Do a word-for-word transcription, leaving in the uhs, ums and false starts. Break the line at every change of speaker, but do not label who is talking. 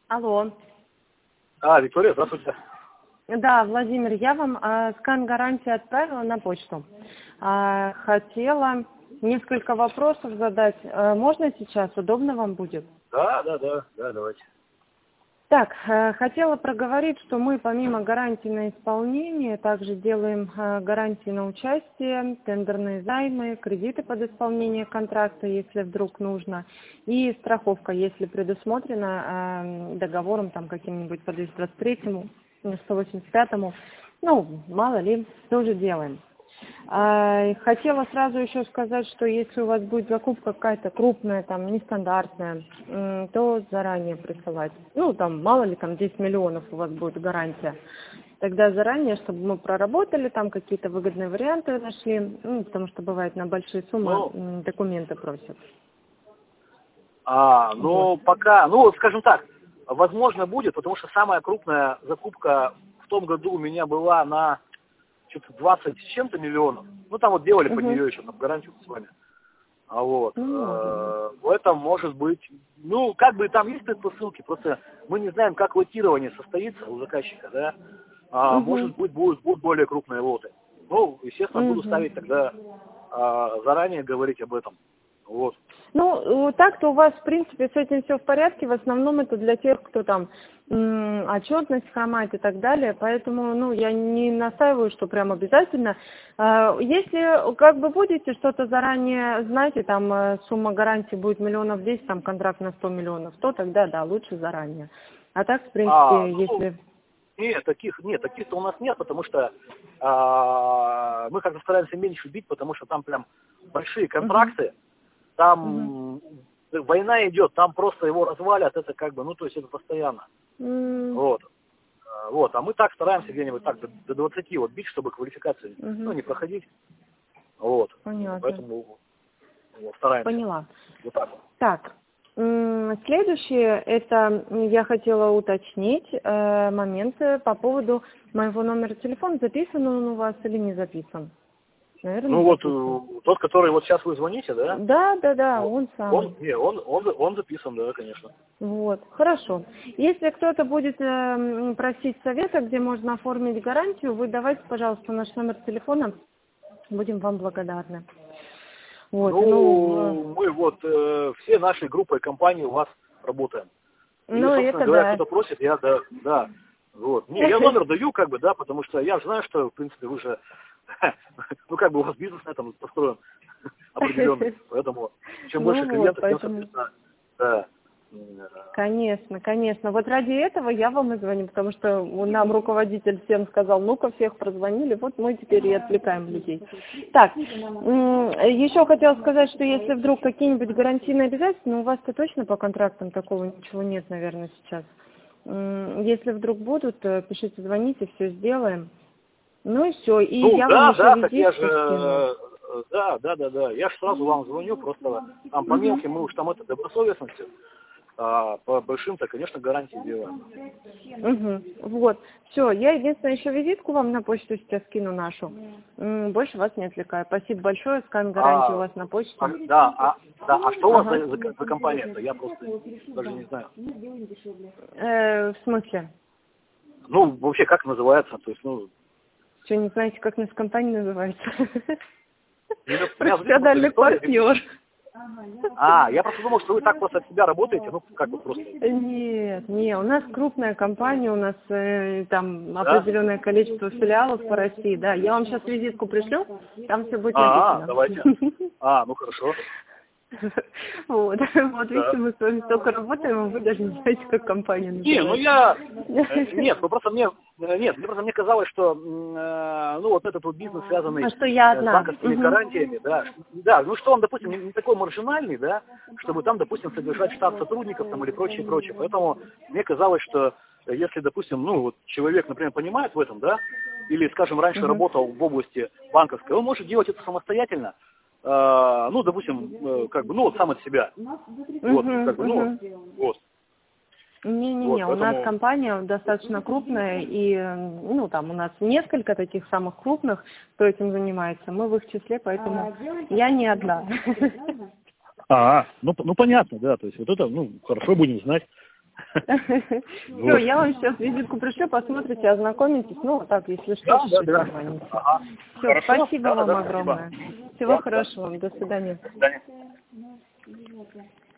Алло.
А, Виктория, здравствуйте.
Да, Владимир, я вам э, скан гарантии отправила на почту. Э, хотела несколько вопросов задать. Э, можно сейчас? Удобно вам будет?
Да, да, да, да, давайте.
Так, э, хотела проговорить, что мы помимо гарантии на исполнение также делаем э, гарантии на участие, тендерные займы, кредиты под исполнение контракта, если вдруг нужно, и страховка, если предусмотрена э, договором там каким-нибудь по двести двадцать третьему, сто восемьдесят пятому, ну, мало ли, тоже делаем. А, хотела сразу еще сказать, что если у вас будет закупка какая-то крупная, там, нестандартная, м, то заранее присылать. Ну, там, мало ли, там, десять миллионов у вас будет гарантия. Тогда заранее, чтобы мы проработали, там, какие-то выгодные варианты нашли, ну, потому что бывает на большие суммы
Ну,
м, документы просят.
а, ну,
Вот.
пока, ну, скажем так, возможно будет, потому что самая крупная закупка в том году у меня была на что-то двадцать с чем-то миллионов. Ну, там вот делали под
Угу.
нее еще там гарантию с вами. А вот,
Ну, может быть.
э, в этом может быть, ну, как бы там есть предпосылки, просто мы не знаем, как лотирование состоится у заказчика, да, а,
Угу.
может быть, будут, будут более крупные лоты. Ну, естественно, буду
Угу.
ставить тогда, а, заранее говорить об этом, вот.
Ну, э, так-то у вас, в принципе, с этим все в порядке. В основном это для тех, кто там м, отчетность хромает и так далее. Поэтому, ну, я не настаиваю, что прям обязательно. Э, Если как бы будете что-то заранее знать, и там э, сумма гарантии будет миллионов десять, там контракт на сто миллионов, то тогда, да, лучше заранее. А так, в
А,
принципе,
ну,
если...
нет, таких, нет, таких-то у нас нет, потому что а, мы как-то стараемся меньше бить, потому что там прям большие
Угу,
контракты,
угу.
там война идет, там просто его развалят, это как бы, ну, то есть это постоянно.
М,
Вот. А, вот. А мы так стараемся где-нибудь так до, до двадцати вот бить, чтобы квалификации, ну,
Угу.
не проходить. Вот.
Понятно.
Поэтому вот, стараемся.
Поняла.
Вот так вот.
Так, м, следующее, это м, я хотела уточнить э, моменты по поводу моего номера телефона. Записан он у вас или не записан?
Ну
Наверное,
вот
записан.
э, тот, который вот сейчас вы звоните, да?
Да, да, да,
Вот.
он
Он,
самый.
не, он, он, он записан, да, конечно.
Вот, хорошо. Если кто-то будет э, м, просить совета, где можно оформить гарантию, вы давайте, пожалуйста, наш номер телефона, будем вам благодарны. Вот, ну,
Ну, мы вот э, все нашей группой компаний у вас работаем.
э,
И,
ну
собственно
это
говоря,
да.
кто-то просит, я, да, да, вот. Не, я номер даю, как бы, да, потому что я же знаю, что, в принципе, вы же, ну, как бы у вас бизнес на этом построен определенный, поэтому чем больше
Ну вот,
клиентов, тем,
поэтому...
соответственно, да. э,
Конечно, конечно. Вот ради этого я вам и звоню, потому что нам руководитель всем сказал, ну-ка всех прозвонили, вот мы теперь и отвлекаем людей. Так, м, еще хотела сказать, что если вдруг какие-нибудь гарантийные обязательства, ну у вас-то точно по контрактам такого ничего нет, наверное, сейчас. М, Если вдруг будут, э, пишите, звоните, все сделаем. Ну и все. И
Ну,
я вам
да,
еще
да, так я же,
визитку скину.
э, да, да, да, да, я же сразу вам звоню, просто там по
Мгм.
мелким мы уж там это добросовестности, а по большим-то, конечно, гарантии делаем.
Угу. Вот. Все, я единственное еще визитку вам на почту сейчас скину нашу. М, Больше вас не отвлекаю. Спасибо большое. Скан гарантии у
А,
вас на
а,
почте.
да, а, да, а что у вас
Ага.
за, за, за компания-то? Я просто даже не знаю.
Э, в смысле?
Ну, вообще, как называется? То есть, ну,
Что, не знаете, как наша компания называется?
меня, меня зовут просто
Профессиональный
Виктория. Вик-
партнер.
А, я просто думал, что вы так просто от себя работаете, ну, как бы просто.
Нет, не, у нас крупная компания, у нас э, там
Да?
определенное количество филиалов по России, да. Я вам сейчас визитку пришлю, там все будет
А,
написано.
давайте. А, ну хорошо.
Вот, вот видите,
Да.
мы с вами столько работаем, а вы даже не знаете, как компания
Не, ну
называется.
я... э, Нет, ну просто мне... э, Нет, мне просто мне казалось, что м, э, ну вот этот вот бизнес, связанный
А что я
э, с
одна?
банковскими
Угу.
гарантиями, да, ш- да, ну что он, допустим, не, не такой маржинальный, да, чтобы там, допустим, содержать штат сотрудников там или прочее, прочее. Поэтому мне казалось, что э, если, допустим, ну вот человек, например, понимает в этом, да, или, скажем, раньше
Угу.
работал в области банковской, он может делать это самостоятельно, э, ну, допустим, э, как бы, ну вот сам от себя, вот,
Угу,
как бы, ну,
угу.
вот, вот,
Не-не-не, у нас
поэтому...
компания достаточно крупная, и, э, ну, там у нас несколько таких самых крупных, кто этим занимается. Мы в их числе, поэтому я не одна.
А, ну, ну понятно, да, то есть вот это, ну, хорошо будем знать.
Все, я вам сейчас визитку пришлю, посмотрите, ознакомитесь. Ну, так, если что, пишите, звоните. Все, спасибо вам огромное. Всего хорошего вам, до свидания.
До свидания.